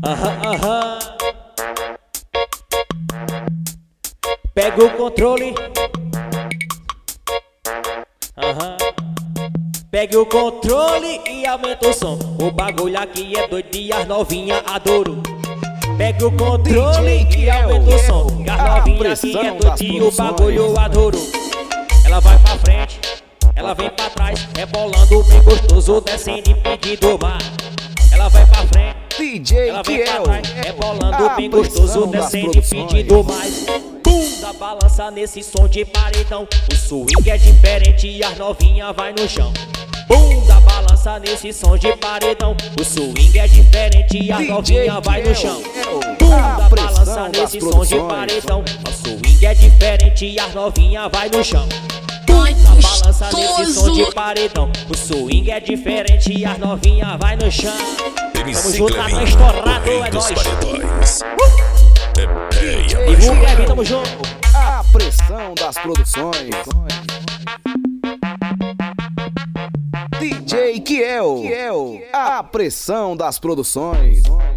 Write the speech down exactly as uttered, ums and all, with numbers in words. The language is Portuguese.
Aham, aham. Pega o controle. Aham. Pegue o controle e aumenta o som. O bagulho aqui é doido e as novinha adoro. Pegue o controle e aumenta o som. E as novinha aqui é doido e o bagulho adoro. Ela vai pra frente, ela vem pra trás, rebolando bem gostoso, descendo e pedindo mais. Ela vai pra frente, D J ela vem pra Kiel, trás, rebolando bem gostoso, descendo e pedindo mais. Bunda balança nesse som de paredão. O swing é diferente e as novinha vai no chão. Bunda balança nesse som de paredão. O swing é diferente e as novinha vai no chão. Bunda balança nesse som de paredão. O swing é diferente e as novinha vai no chão. Bunda balança nesse som de paredão. O swing é diferente e as novinha vai no chão. Tamo junto, tá estourado, é nóis. E o Clevin, tamo junto. A pressão das produções. D J Kiel, a pressão das produções.